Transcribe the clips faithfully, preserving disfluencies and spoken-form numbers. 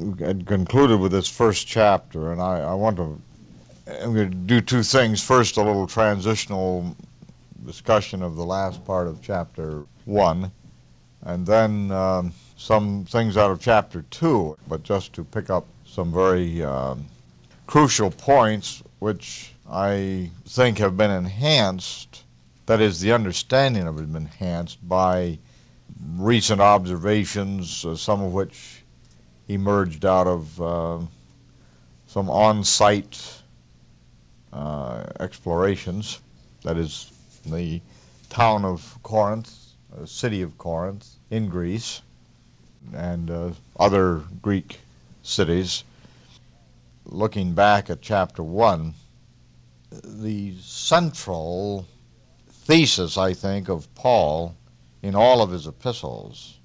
had concluded with this first chapter, and I, I want to I'm going to do two things. First, a little transitional discussion of the last part of chapter one, and then um, some things out of chapter two, but just to pick up some very um, crucial points which I think have been enhanced, that is, the understanding of it has been enhanced by recent observations, uh, some of which emerged out of uh, some on-site uh, explorations, that is, the town of Corinth, the city of Corinth in Greece, and uh, other Greek cities. Looking back at chapter one, the central thesis, I think, of Paul in all of his epistles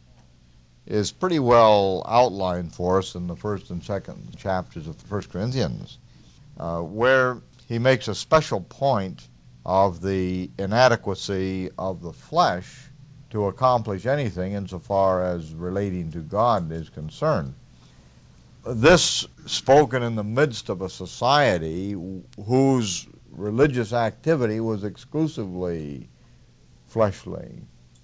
is pretty well outlined for us in the first and second chapters of First Corinthians, uh, where he makes a special point of the inadequacy of the flesh to accomplish anything insofar as relating to God is concerned. This spoken in the midst of a society whose religious activity was exclusively fleshly.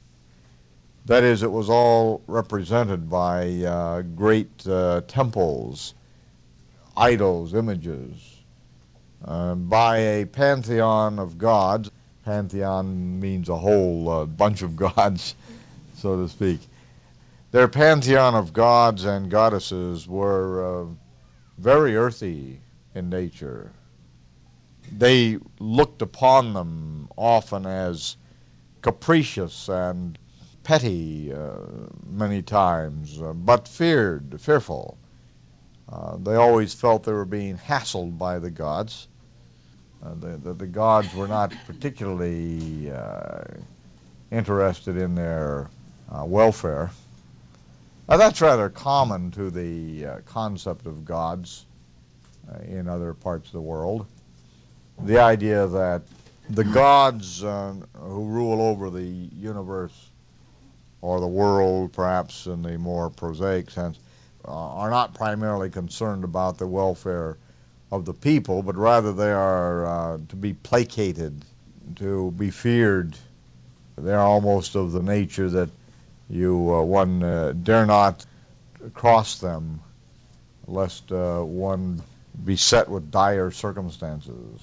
That is, it was all represented by uh, great uh, temples, idols, images, uh, by a pantheon of gods. Pantheon means a whole uh, bunch of gods, so to speak. Their pantheon of gods and goddesses were uh, very earthy in nature. They looked upon them often as capricious and petty uh, many times, uh, but feared, fearful. Uh, they always felt they were being hassled by the gods. Uh, the, the, the gods were not particularly uh, interested in their uh, welfare. Now, that's rather common to the uh, concept of gods uh, in other parts of the world. The idea that the gods uh, who rule over the universe, or the world perhaps in the more prosaic sense, uh, are not primarily concerned about the welfare of the people, but rather they are uh, to be placated, to be feared. They're almost of the nature that you uh, one uh, dare not cross them, lest uh, one be set with dire circumstances.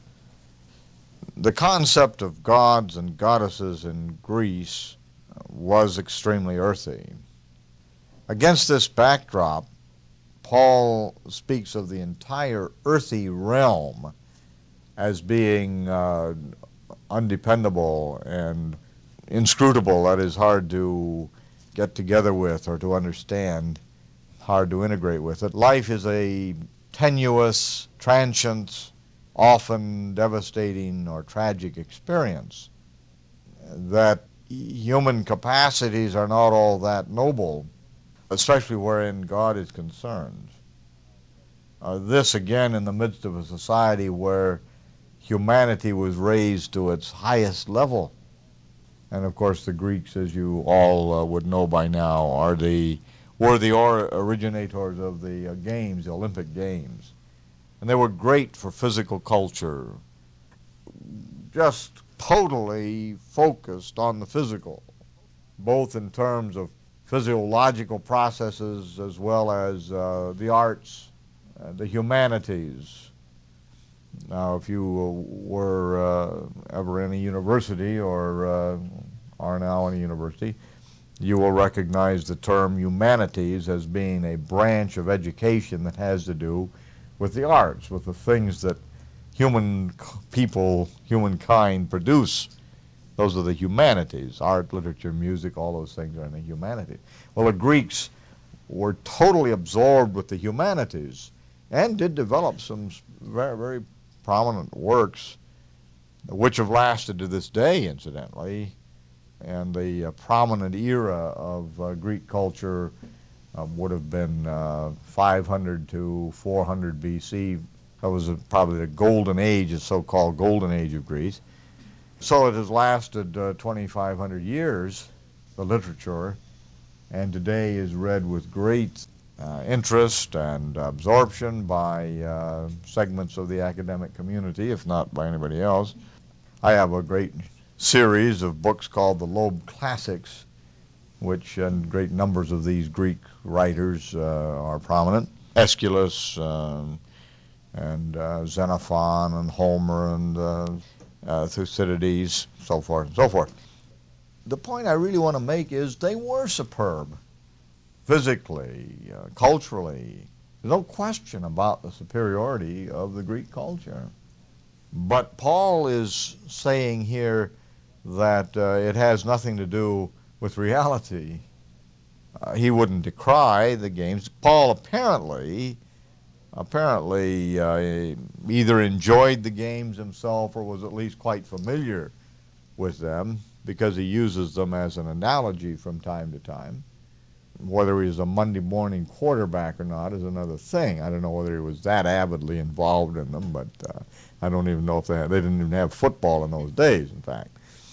The concept of gods and goddesses in Greece was extremely earthy. Against this backdrop, Paul speaks of the entire earthy realm as being uh, undependable and inscrutable, that is, hard to get together with or to understand, hard to integrate with it. Life is a tenuous, transient, often devastating or tragic experience, that human capacities are not all that noble, especially wherein God is concerned. Uh, this, again, in the midst of a society where humanity was raised to its highest level. And, of course, the Greeks, as you all uh, would know by now, are the were the or originators of the uh, games, the Olympic Games. And they were great for physical culture, just totally focused on the physical, both in terms of physiological processes as well as uh, the arts, uh, the humanities. Now, if you were uh, ever in a university or uh, are now in a university, you will recognize the term humanities as being a branch of education that has to do with the arts, with the things that human people, humankind produce. Those are the humanities. Art, literature, music, all those things are in the humanities. Well, the Greeks were totally absorbed with the humanities and did develop some very, very prominent works, which have lasted to this day, incidentally. And the uh, prominent era of uh, Greek culture uh, would have been uh, five hundred to four hundred B C. That was a, probably the golden age, the so-called golden age of Greece. So it has lasted uh, twenty-five hundred years, the literature, and today is read with great uh, interest and absorption by uh, segments of the academic community, if not by anybody else. I have a great series of books called the Loeb Classics, which and great numbers of these Greek writers uh, are prominent. Aeschylus um, and uh, Xenophon and Homer and uh, uh, Thucydides, so forth and so forth. The point I really want to make is they were superb, physically, uh, culturally. There's no question about the superiority of the Greek culture. But Paul is saying here that uh, it has nothing to do with reality. Uh, he wouldn't decry the games. Paul apparently, apparently uh, either enjoyed the games himself or was at least quite familiar with them, because he uses them as an analogy from time to time. Whether he was a Monday morning quarterback or not is another thing. I don't know whether he was that avidly involved in them, but uh, I don't even know if they had, they didn't even have football in those days, in fact.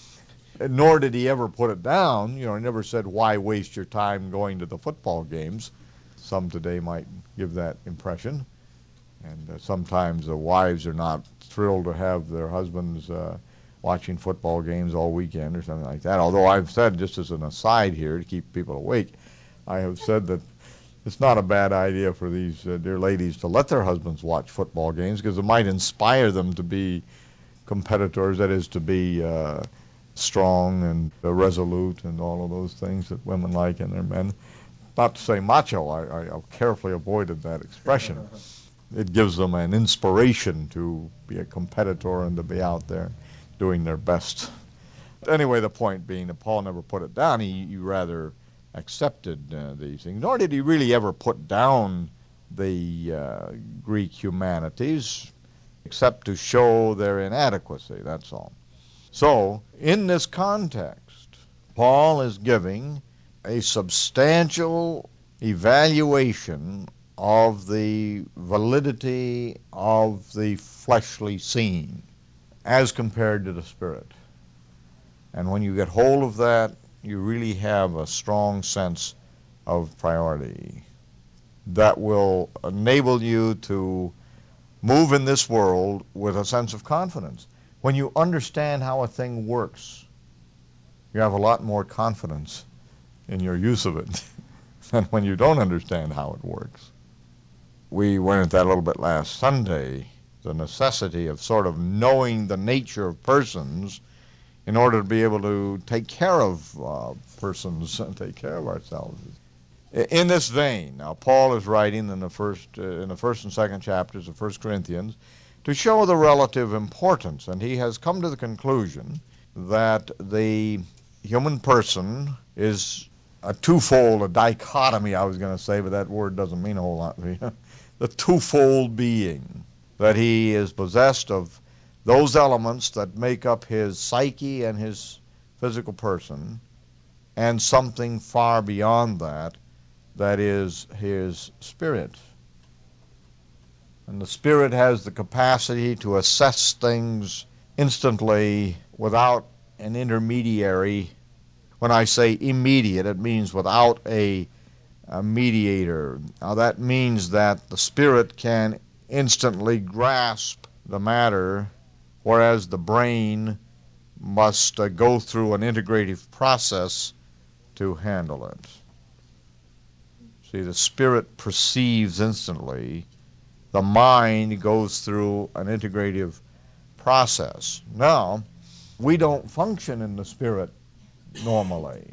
Nor did he ever put it down. You know, he never said, why waste your time going to the football games? Some today might give that impression. And uh, sometimes the wives are not thrilled to have their husbands uh, watching football games all weekend or something like that. Although I've said, just as an aside here to keep people awake, I have said that it's not a bad idea for these uh, dear ladies to let their husbands watch football games, because it might inspire them to be competitors, that is, to be uh, strong and uh, resolute and all of those things that women like in their men. Not to say macho, I, I, I've carefully avoided that expression. It gives them an inspiration to be a competitor and to be out there doing their best. Anyway, the point being that Paul never put it down. He, he rather accepted uh, these things. Nor did he really ever put down the uh, Greek humanities, except to show their inadequacy, that's all. So, in this context, Paul is giving a substantial evaluation of the validity of the fleshly scene as compared to the spirit. And when you get hold of that, you really have a strong sense of priority that will enable you to move in this world with a sense of confidence. When you understand how a thing works, you have a lot more confidence in your use of it than when you don't understand how it works. We went into that a little bit last Sunday, the necessity of sort of knowing the nature of persons in order to be able to take care of uh, persons and take care of ourselves. In this vein, now Paul is writing in the first, uh, in the first and second chapters of First Corinthians to show the relative importance, and he has come to the conclusion that the human person is a twofold, a dichotomy, I was going to say, but that word doesn't mean a whole lot to me. The twofold being, that he is possessed of those elements that make up his psyche and his physical person, and something far beyond that, that is his spirit. And the spirit has the capacity to assess things instantly without an intermediary. When I say immediate, it means without a, a mediator. Now that means that the spirit can instantly grasp the matter, whereas the brain must uh, go through an integrative process to handle it. See, the spirit perceives instantly. The mind goes through an integrative process. Now, we don't function in the spirit normally,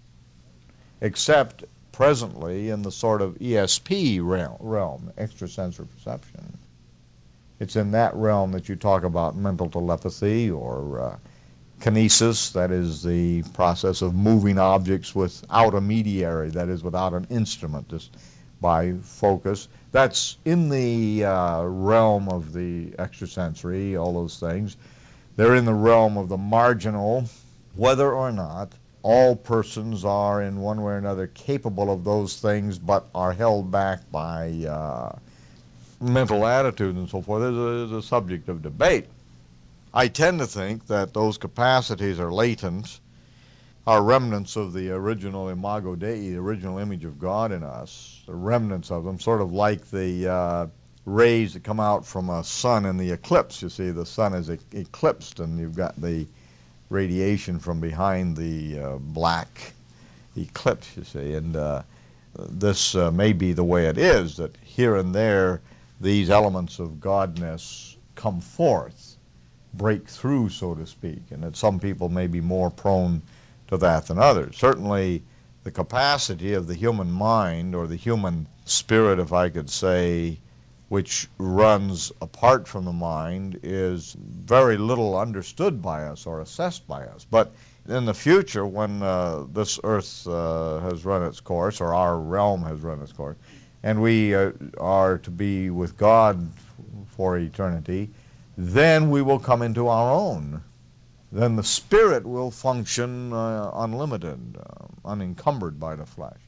except presently in the sort of E S P realm, realm, extrasensory perception. It's in that realm that you talk about mental telepathy or uh, kinesis, that is the process of moving objects without a mediary, that is without an instrument, just by focus. That's in the uh, realm of the extrasensory, all those things. They're in the realm of the marginal, whether or not all persons are in one way or another capable of those things but are held back by uh, mental attitude and so forth is a, is a subject of debate. I tend to think that those capacities are latent. are remnants of the original imago Dei, the original image of God in us, the remnants of them, sort of like the uh, rays that come out from a sun in the eclipse. You see, the sun is e- eclipsed, and you've got the radiation from behind the uh, black eclipse, you see. And uh, this uh, may be the way it is, that here and there these elements of godness come forth, break through, so to speak, and that some people may be more prone to that than others. Certainly the capacity of the human mind, or the human spirit, if I could say, which runs apart from the mind, is very little understood by us or assessed by us. But in the future, when uh, this earth uh, has run its course, or our realm has run its course, and we uh, are to be with God for eternity, then we will come into our own. Then the spirit will function uh, unlimited, uh, unencumbered by the flesh.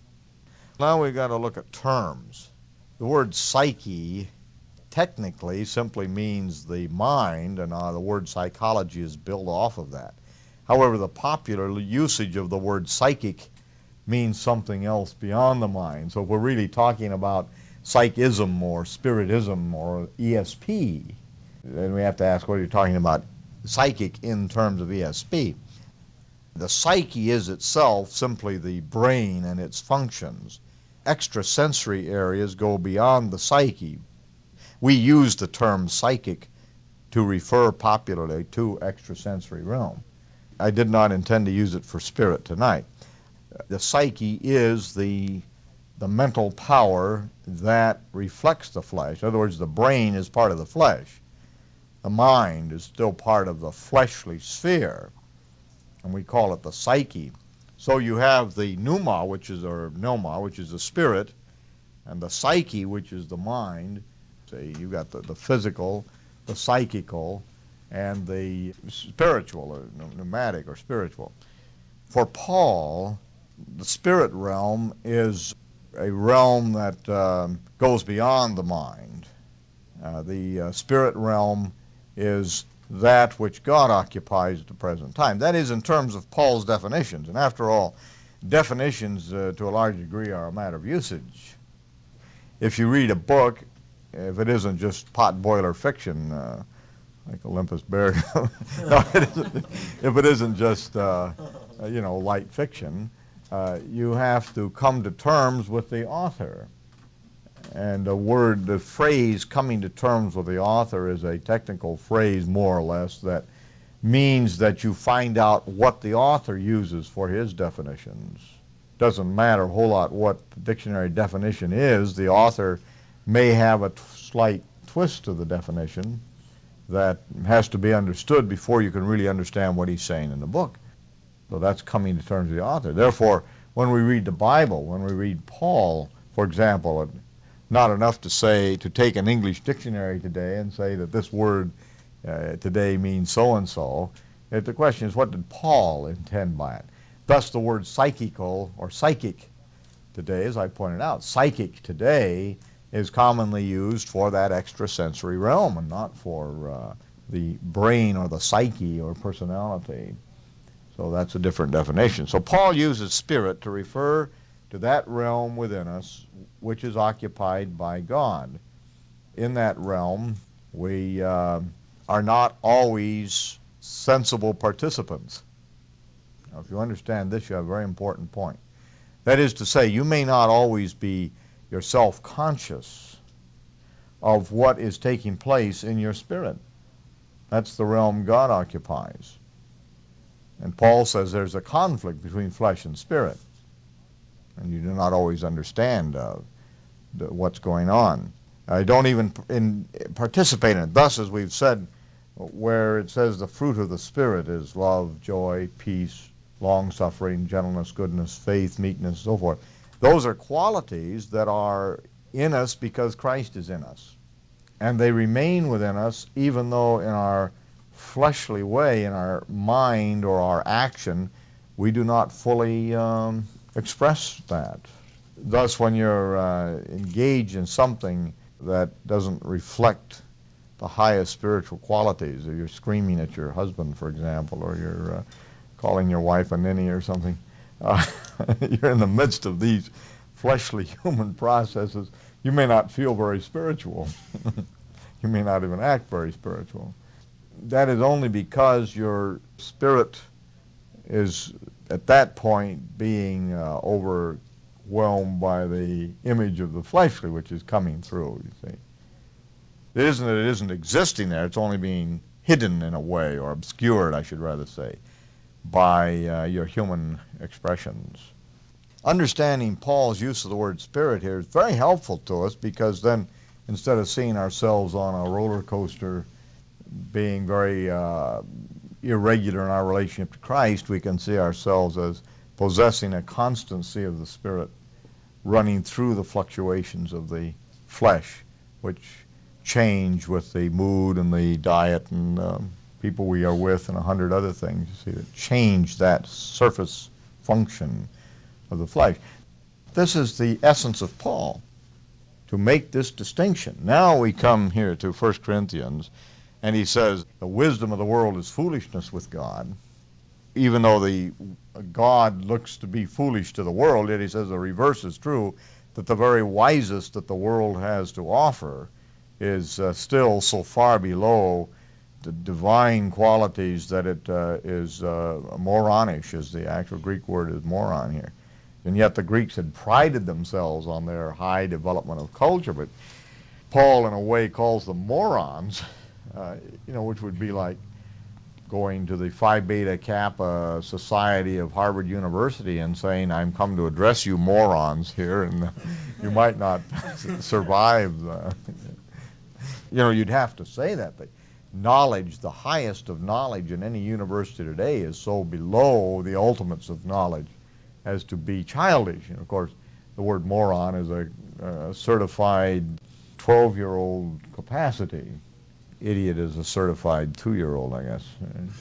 Now we've got to look at terms. The word psyche technically simply means the mind, and uh, the word psychology is built off of that. However, the popular usage of the word psychic means something else beyond the mind. So if we're really talking about psychism or spiritism or E S P, then we have to ask, what are you talking about psychic in terms of E S P? The psyche is itself simply the brain and its functions. Extrasensory areas go beyond the psyche. We use the term psychic to refer popularly to extrasensory realm. I did not intend to use it for spirit tonight. The psyche is the the mental power that reflects the flesh. In other words, the brain is part of the flesh. The mind is still part of the fleshly sphere, and we call it the psyche. So you have the pneuma, which is, or pneuma, which is the spirit, and the psyche, which is the mind. See, you've got the, the physical, the psychical, and the spiritual, or pneumatic, or spiritual. For Paul, the spirit realm is a realm that um, goes beyond the mind. Uh, the uh, spirit realm is that which God occupies at the present time. That is in terms of Paul's definitions. And after all, definitions uh, to a large degree are a matter of usage. If you read a book, if it isn't just pot-boiler fiction, uh, like Olympus Bear, no, it isn't, if it isn't just, uh, you know, light fiction, uh, you have to come to terms with the author. And the word, the phrase coming to terms with the author is a technical phrase, more or less, that means that you find out what the author uses for his definitions. Doesn't matter a whole lot what the dictionary definition is. The author may have a t- slight twist to the definition that has to be understood before you can really understand what he's saying in the book. So that's coming to terms with the author. Therefore, when we read the Bible, when we read Paul, for example, not enough to say, to take an English dictionary today and say that this word uh, today means so-and-so. The question is, what did Paul intend by it? Thus, the word psychical or psychic today, as I pointed out, psychic today is commonly used for that extrasensory realm and not for uh, the brain or the psyche or personality. So that's a different definition. So Paul uses spirit to refer to that realm within us which is occupied by God. In that realm, we uh, are not always sensible participants. Now, if you understand this, you have a very important point. That is to say, you may not always be yourself conscious of what is taking place in your spirit. That's the realm God occupies. And Paul says there's a conflict between flesh and spirit. And you do not always understand uh, the, what's going on. I don't even in, participate in it. Thus, as we've said, where it says the fruit of the Spirit is love, joy, peace, long-suffering, gentleness, goodness, faith, meekness, so forth. Those are qualities that are in us because Christ is in us. And they remain within us even though in our fleshly way, in our mind or our action, we do not fully um, express that. Thus, when you're uh, engaged in something that doesn't reflect the highest spiritual qualities, or you're screaming at your husband, for example, or you're uh, calling your wife a ninny or something. Uh, you're in the midst of these fleshly human processes. You may not feel very spiritual. You may not even act very spiritual. That is only because your spirit is at that point being uh, overwhelmed by the image of the fleshly, which is coming through, you see. It isn't that it isn't existing there, it's only being hidden in a way, or obscured, I should rather say, by uh, your human expressions. Understanding Paul's use of the word spirit here is very helpful to us, because then instead of seeing ourselves on a roller coaster being very uh, irregular in our relationship to Christ, we can see ourselves as possessing a constancy of the Spirit running through the fluctuations of the flesh, which change with the mood and the diet and um, people we are with and a hundred other things. You see, that change that surface function of the flesh. This is the essence of Paul, to make this distinction. Now we come here to First Corinthians, and he says the wisdom of the world is foolishness with God. Even though the God looks to be foolish to the world, yet he says the reverse is true, that the very wisest that the world has to offer is uh, still so far below the divine qualities that it uh, is uh, moronish, as the actual Greek word is moron here. And yet the Greeks had prided themselves on their high development of culture, but Paul in a way calls them morons, uh, you know, which would be like going to the Phi Beta Kappa Society of Harvard University and saying, I'm come to address you morons here, and uh, you might not survive. Uh, you know, you'd have to say that, but knowledge, the highest of knowledge in any university today, is so below the ultimates of knowledge as to be childish. And of course, the word moron is a, a certified twelve-year-old capacity. Idiot is a certified two-year-old, I guess.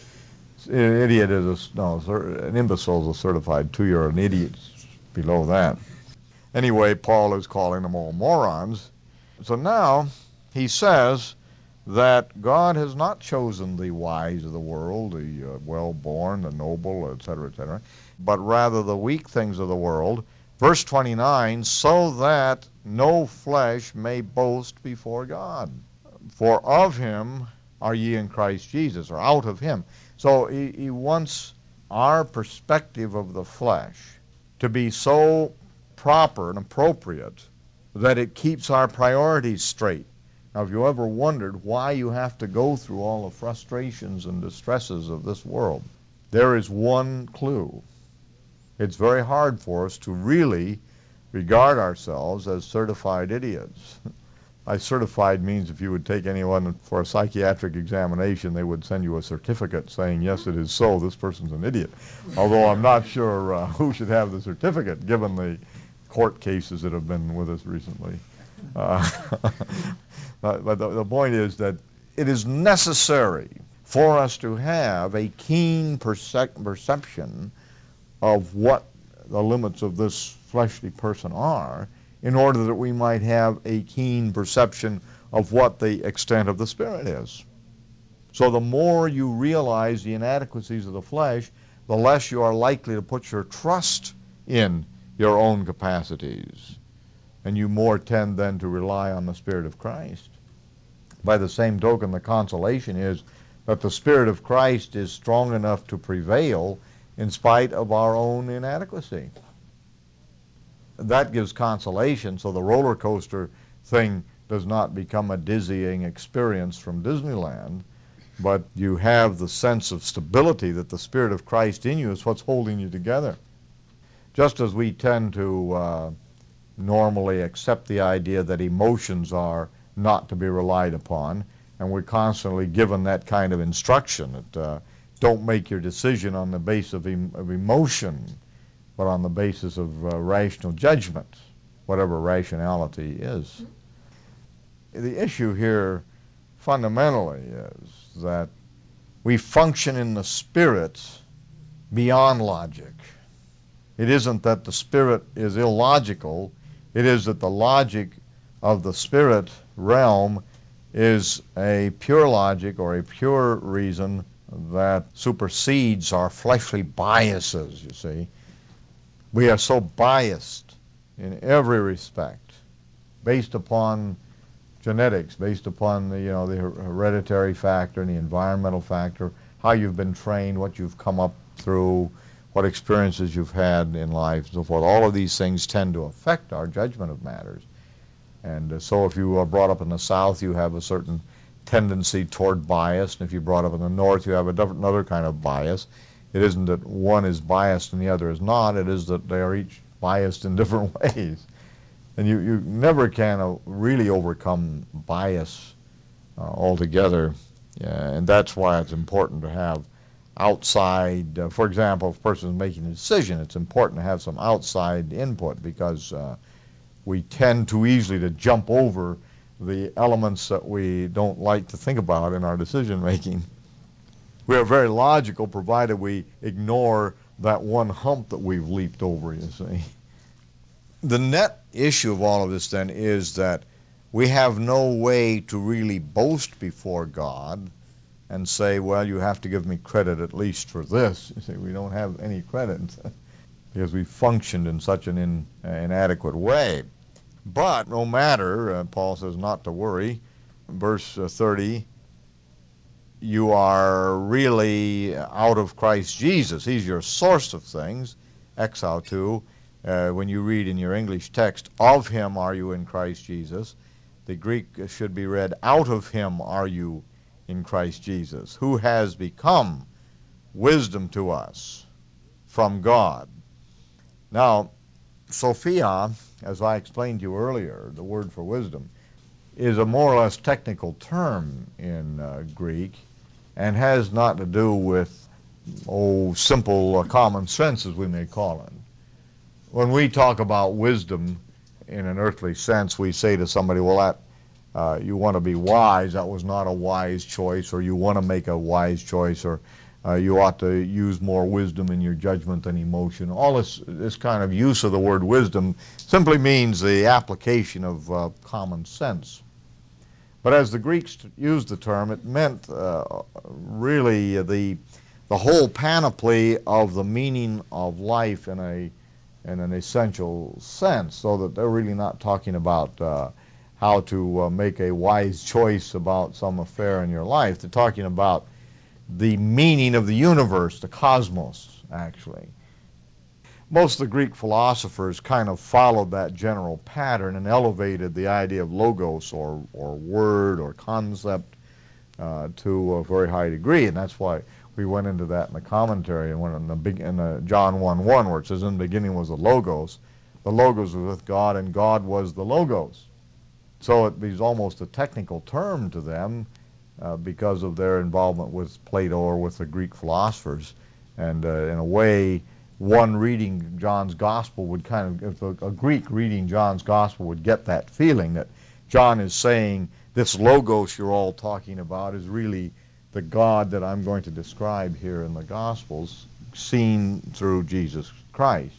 Idiot is a, no, an imbecile is a certified two-year-old. An idiot's below that. Anyway, Paul is calling them all morons. So now he says that God has not chosen the wise of the world, the uh, well-born, the noble, et cetera, et cetera, but rather the weak things of the world. Verse twenty-nine, so that no flesh may boast before God. For of him are ye in Christ Jesus, or out of him. So he, he wants our perspective of the flesh to be so proper and appropriate that it keeps our priorities straight. Now, if you ever wondered why you have to go through all the frustrations and distresses of this world, there is one clue. It's very hard for us to really regard ourselves as certified idiots. By certified means if you would take anyone for a psychiatric examination, they would send you a certificate saying, yes, it is so, this person's an idiot. Although I'm not sure uh, who should have the certificate, given the court cases that have been with us recently. Uh, but the, the point is that it is necessary for us to have a keen percep- perception of what the limits of this fleshly person are, in order that we might have a keen perception of what the extent of the Spirit is. So the more you realize the inadequacies of the flesh, the less you are likely to put your trust in your own capacities, and you more tend then to rely on the Spirit of Christ. By the same token, the consolation is that the Spirit of Christ is strong enough to prevail in spite of our own inadequacy. That gives consolation, so the roller coaster thing does not become a dizzying experience from Disneyland, but you have the sense of stability that the Spirit of Christ in you is what's holding you together. Just as we tend to uh, normally accept the idea that emotions are not to be relied upon, and we're constantly given that kind of instruction that uh, don't make your decision on the basis of, em- of emotion, but on the basis of uh, rational judgment, whatever rationality is. The issue here fundamentally is that we function in the Spirit beyond logic. It isn't that the Spirit is illogical, it is that the logic of the Spirit realm is a pure logic or a pure reason that supersedes our fleshly biases, you see. We are so biased in every respect, based upon genetics, based upon the, you know, the hereditary factor and the environmental factor, how you've been trained, what you've come up through, what experiences you've had in life, and so forth. All of these things tend to affect our judgment of matters. And uh, so if you are brought up in the South, you have a certain tendency toward bias, and if you're brought up in the North, you have a different, another kind of bias. It isn't that one is biased and the other is not. It is that they are each biased in different ways. And you, you never can uh, really overcome bias uh, altogether. Yeah, and that's why it's important to have outside, uh, for example, if a person is making a decision, it's important to have some outside input, because uh, we tend too easily to jump over the elements that we don't like to think about in our decision making. We are very logical, provided we ignore that one hump that we've leaped over, you see. The net issue of all of this, then, is that we have no way to really boast before God and say, well, you have to give me credit at least for this. You see, we don't have any credit because we functioned in such an in, uh, inadequate way. But no matter, uh, Paul says not to worry. Verse uh, thirty, you are really out of Christ Jesus. He's your source of things, exautou. Uh, when you read in your English text, of him are you in Christ Jesus. The Greek should be read, out of him are you in Christ Jesus, who has become wisdom to us from God. Now, Sophia, as I explained to you earlier, the word for wisdom, is a more or less technical term in uh, Greek, and has not to do with, oh, simple uh, common sense, as we may call it. When we talk about wisdom in an earthly sense, we say to somebody, well, that uh, you want to be wise, that was not a wise choice, or you want to make a wise choice, or uh, you ought to use more wisdom in your judgment than emotion. All this, this kind of use of the word wisdom simply means the application of uh, common sense. But as the Greeks used the term, it meant uh, really the, the whole panoply of the meaning of life in a in an essential sense, so that they're really not talking about uh, how to uh, make a wise choice about some affair in your life. They're talking about the meaning of the universe, the cosmos, actually. Most of the Greek philosophers kind of followed that general pattern and elevated the idea of logos, or, or word, or concept, uh, to a very high degree, and that's why we went into that in the commentary, and went in the big in the John one one, where it says, in the beginning was the Logos. The Logos was with God, and God was the Logos. So it is almost a technical term to them uh, because of their involvement with Plato or with the Greek philosophers. And uh, in a way, one reading John's Gospel would kind of, if a, a Greek reading John's Gospel would get that feeling that John is saying, this Logos you're all talking about is really the God that I'm going to describe here in the Gospels, seen through Jesus Christ.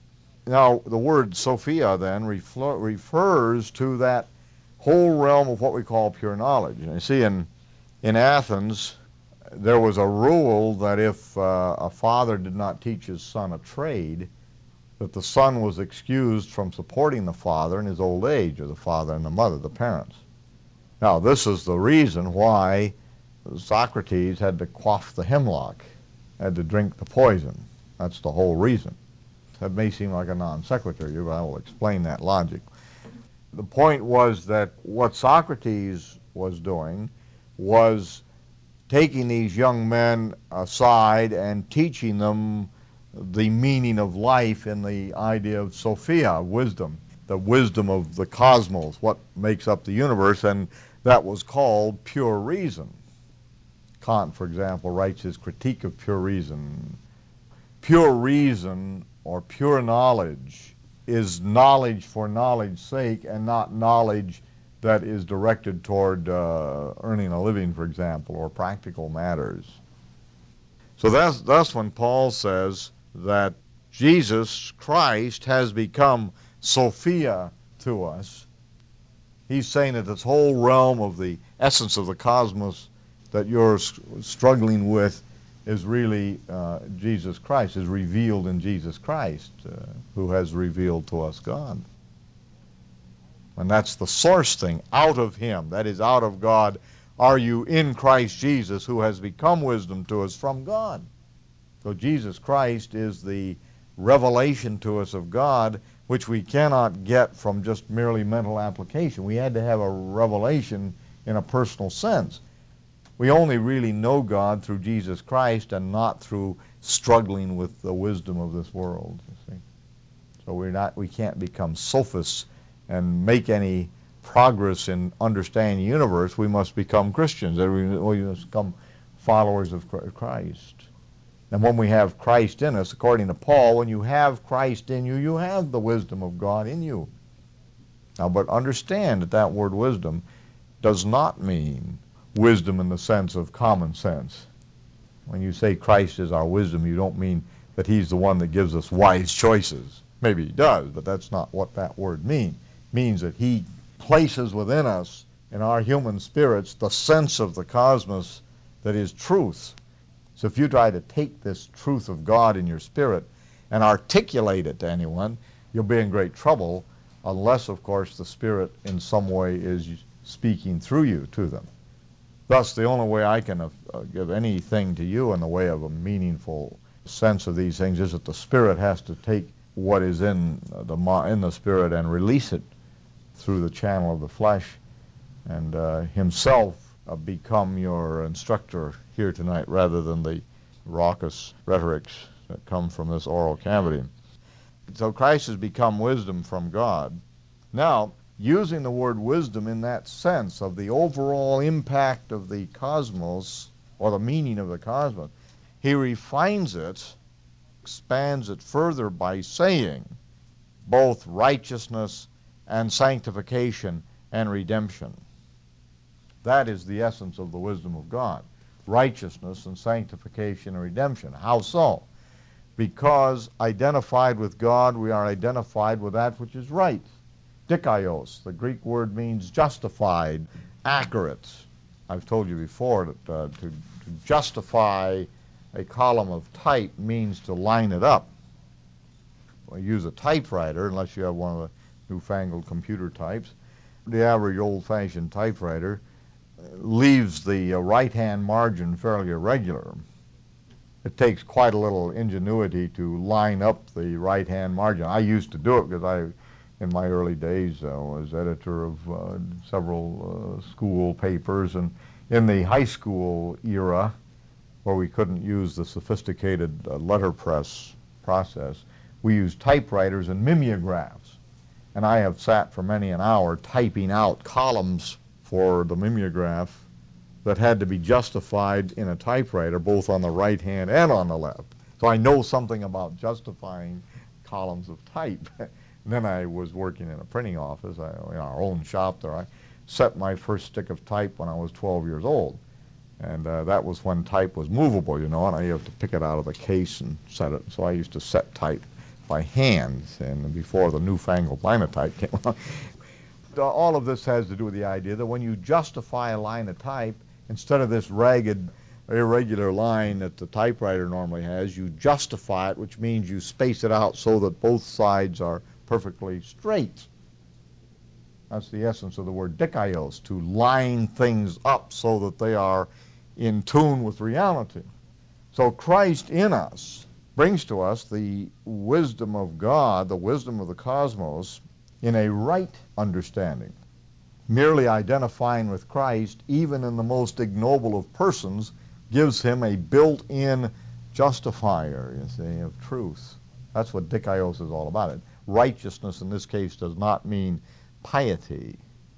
Now, the word Sophia then refer, refers to that whole realm of what we call pure knowledge. And you see, in, in Athens, there was a rule that if uh, a father did not teach his son a trade, that the son was excused from supporting the father in his old age, or the father and the mother, the parents. Now, this is the reason why Socrates had to quaff the hemlock, had to drink the poison. That's the whole reason. That may seem like a non sequitur, but I will explain that logic. The point was that what Socrates was doing was taking these young men aside and teaching them the meaning of life in the idea of Sophia, wisdom, the wisdom of the cosmos, what makes up the universe, and that was called pure reason. Kant, for example, writes his Critique of Pure Reason. Pure reason, or pure knowledge, is knowledge for knowledge's sake, and not knowledge that is directed toward uh, earning a living, for example, or practical matters. So that's, that's when Paul says that Jesus Christ has become Sophia to us. He's saying that this whole realm of the essence of the cosmos that you're struggling with is really uh, Jesus Christ, is revealed in Jesus Christ, uh, who has revealed to us God. And that's the source thing, out of him, that is, out of God, are you in Christ Jesus, who has become wisdom to us from God. So Jesus Christ is the revelation to us of God, which we cannot get from just merely mental application. We had to have a revelation in a personal sense. We only really know God through Jesus Christ and not through struggling with the wisdom of this world. You see? So we're not, we can't become sophists and make any progress in understanding the universe. We must become Christians. We must become followers of Christ. And when we have Christ in us, according to Paul, when you have Christ in you, you have the wisdom of God in you. Now, but understand that that word wisdom does not mean wisdom in the sense of common sense. When you say Christ is our wisdom, you don't mean that he's the one that gives us wise choices. Maybe he does, but that's not what that word means. It means that he places within us, in our human spirits, the sense of the cosmos that is truth. So if you try to take this truth of God in your spirit and articulate it to anyone, you'll be in great trouble, unless, of course, the Spirit in some way is speaking through you to them. Thus, the only way I can uh, give anything to you in the way of a meaningful sense of these things is that the Spirit has to take what is in the in the Spirit and release it through the channel of the flesh, and uh, himself uh, become your instructor here tonight, rather than the raucous rhetorics that come from this oral cavity. So Christ has become wisdom from God. Now, using the word wisdom in that sense of the overall impact of the cosmos, or the meaning of the cosmos, he refines it, expands it further by saying both righteousness and sanctification and redemption. That is the essence of the wisdom of God. Righteousness and sanctification and redemption. How so? Because identified with God, we are identified with that which is right. Dikaios, the Greek word, means justified, accurate. I've told you before that uh, to, to justify a column of type means to line it up. Well, use a typewriter, unless you have one of the newfangled computer types. The average old-fashioned typewriter leaves the uh, right-hand margin fairly irregular. It takes quite a little ingenuity to line up the right-hand margin. I used to do it because I, in my early days, uh, was editor of uh, several uh, school papers, and in the high school era, where we couldn't use the sophisticated uh, letterpress process, we used typewriters and mimeographs. And I have sat for many an hour typing out columns for the mimeograph that had to be justified in a typewriter, both on the right hand and on the left. So I know something about justifying columns of type. And then I was working in a printing office, I, in our own shop there. I set my first stick of type when I was twelve years old. And uh, that was when type was movable, you know, and I had to pick it out of the case and set it. So I used to set type by hand, and before the newfangled linotype came along. All of this has to do with the idea that when you justify a line of type, instead of this ragged, irregular line that the typewriter normally has, you justify it, which means you space it out so that both sides are perfectly straight. That's the essence of the word dikaios, to line things up so that they are in tune with reality. So Christ in us brings to us the wisdom of God, the wisdom of the cosmos, in a right understanding. Merely identifying with Christ, even in the most ignoble of persons, gives him a built-in justifier, you see, of truth. That's what dikaios is all about. It. Righteousness in this case does not mean piety,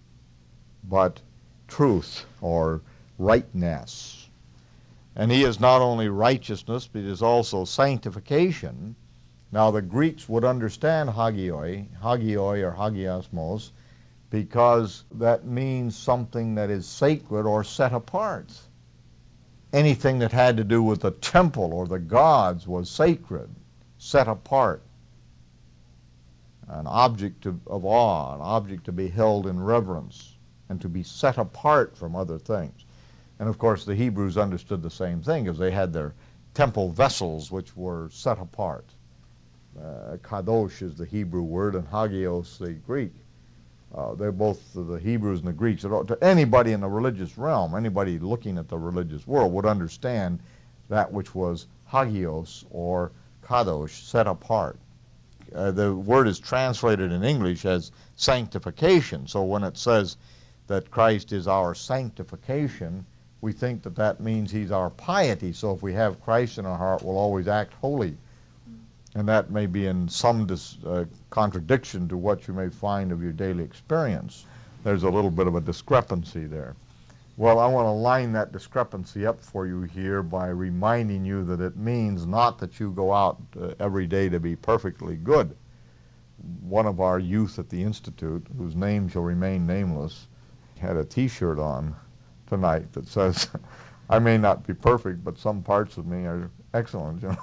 but truth or rightness. And he is not only righteousness, but he is also sanctification. Now the Greeks would understand hagioi, hagioi or hagiasmos, because that means something that is sacred or set apart. Anything that had to do with the temple or the gods was sacred, set apart. An object of, of awe, an object to be held in reverence and to be set apart from other things. And of course the Hebrews understood the same thing, because they had their temple vessels which were set apart. Uh, kadosh is the Hebrew word, and hagios the Greek. Uh, they're both the Hebrews and the Greeks. To anybody in the religious realm, anybody looking at the religious world would understand that which was hagios or kadosh, set apart. Uh, the word is translated in English as sanctification. So when it says that Christ is our sanctification, we think that that means he's our piety. So if we have Christ in our heart, we'll always act holy. And that may be in some dis, uh, contradiction to what you may find of your daily experience. There's a little bit of a discrepancy there. Well, I want to line that discrepancy up for you here by reminding you that it means not that you go out uh, every day to be perfectly good. One of our youth at the Institute, whose name shall remain nameless, had a T-shirt on tonight that says, I may not be perfect, but some parts of me are excellent. You know?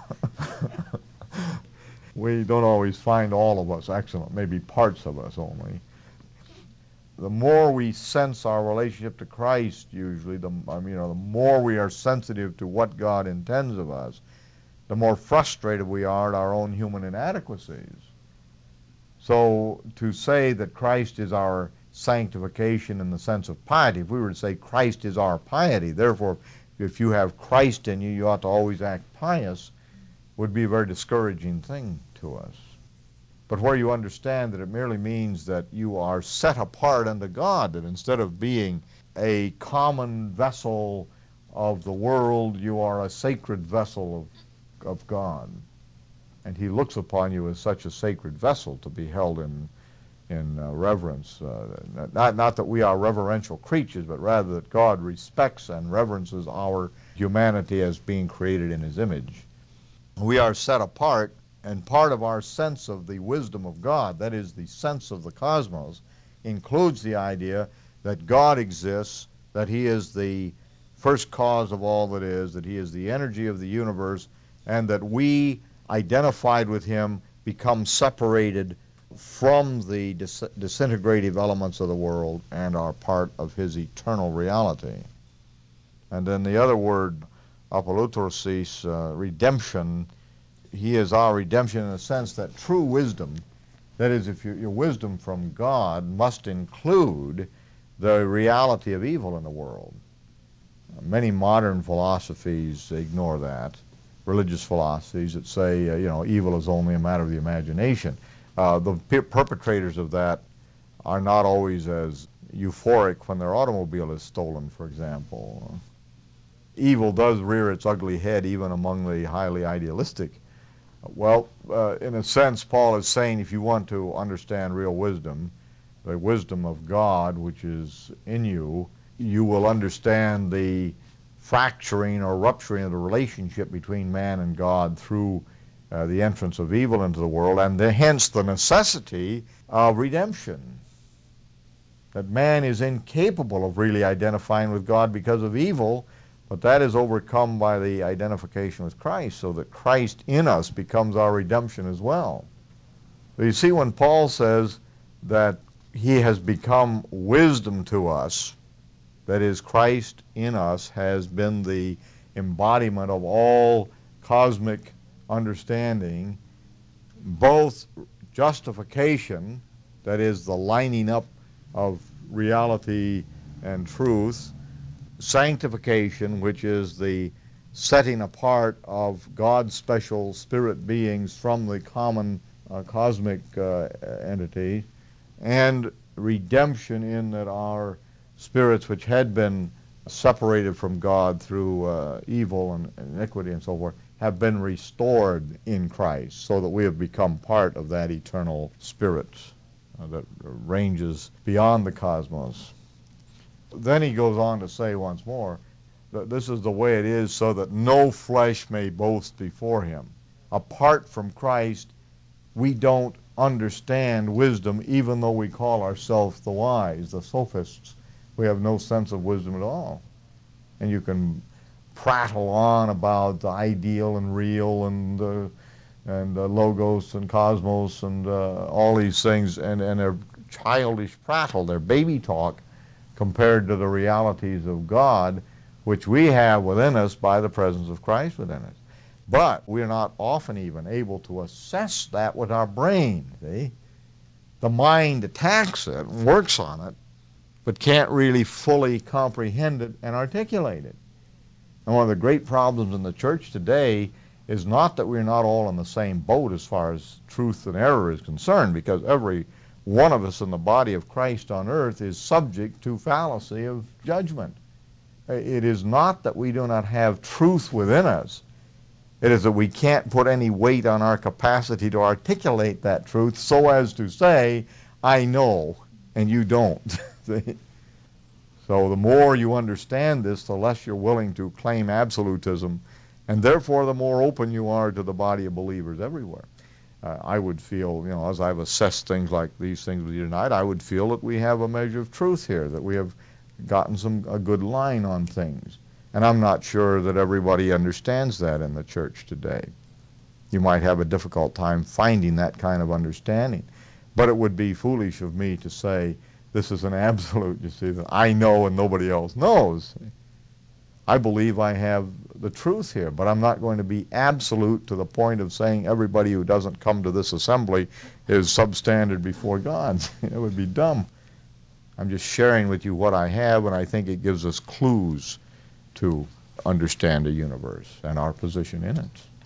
We don't always find all of us excellent, maybe parts of us only. The more we sense our relationship to Christ, usually, the I mean, you know, the more we are sensitive to what God intends of us, the more frustrated we are at our own human inadequacies. So to say that Christ is our sanctification in the sense of piety, if we were to say Christ is our piety, therefore, if you have Christ in you, you ought to always act pious, would be a very discouraging thing to us. But where you understand that it merely means that you are set apart unto God, that instead of being a common vessel of the world, you are a sacred vessel of, of God. And he looks upon you as such a sacred vessel to be held in in uh, reverence. Uh, not, not that we are reverential creatures, but rather that God respects and reverences our humanity as being created in his image. We are set apart, and part of our sense of the wisdom of God, that is the sense of the cosmos, includes the idea that God exists, that he is the first cause of all that is, that he is the energy of the universe, and that we, identified with him, become separated from the dis- disintegrative elements of the world and are part of his eternal reality. And then the other word, apolutrosis, uh, redemption, he is our redemption in the sense that true wisdom, that is, if you, your wisdom from God must include the reality of evil in the world. Many modern philosophies ignore that, religious philosophies that say, uh, you know, evil is only a matter of the imagination. Uh, the per- perpetrators of that are not always as euphoric when their automobile is stolen, for example. Evil does rear its ugly head even among the highly idealistic. Well, uh, in a sense, Paul is saying if you want to understand real wisdom, the wisdom of God which is in you, you will understand the fracturing or rupturing of the relationship between man and God through uh, the entrance of evil into the world, and the, hence the necessity of redemption. That man is incapable of really identifying with God because of evil, but that is overcome by the identification with Christ, so that Christ in us becomes our redemption as well. So you see, when Paul says that he has become wisdom to us, that is, Christ in us has been the embodiment of all cosmic understanding, both justification, that is, the lining up of reality and truth, sanctification, which is the setting apart of God's special spirit beings from the common uh, cosmic uh, entity, and redemption, in that our spirits which had been separated from God through uh, evil and, and iniquity and so forth have been restored in Christ, so that we have become part of that eternal spirit uh, that ranges beyond the cosmos. Then he goes on to say once more that this is the way it is, so that no flesh may boast before him. Apart from Christ, we don't understand wisdom, even though we call ourselves the wise, the sophists. We have no sense of wisdom at all. And you can prattle on about the ideal and real and uh, and uh, logos and cosmos and uh, all these things, and, and they're childish prattle, they're baby talk compared to the realities of God, which we have within us by the presence of Christ within us. But we're not often even able to assess that with our brain, see? The mind attacks it and works on it, but can't really fully comprehend it and articulate it. And one of the great problems in the church today is not that we're not all in the same boat as far as truth and error is concerned, because every one of us in the body of Christ on earth is subject to fallacy of judgment. It is not that we do not have truth within us. It is that we can't put any weight on our capacity to articulate that truth so as to say, I know, and you don't. So the more you understand this, the less you're willing to claim absolutism, and therefore the more open you are to the body of believers everywhere. Uh, I would feel, you know, as I've assessed things like these things with you tonight, I would feel that we have a measure of truth here, that we have gotten some a good line on things. And I'm not sure that everybody understands that in the church today. You might have a difficult time finding that kind of understanding. But it would be foolish of me to say, this is an absolute, you see, that I know and nobody else knows. I believe I have the truth here, but I'm not going to be absolute to the point of saying everybody who doesn't come to this assembly is substandard before God. It would be dumb. I'm just sharing with you what I have, and I think it gives us clues to understand the universe and our position in it.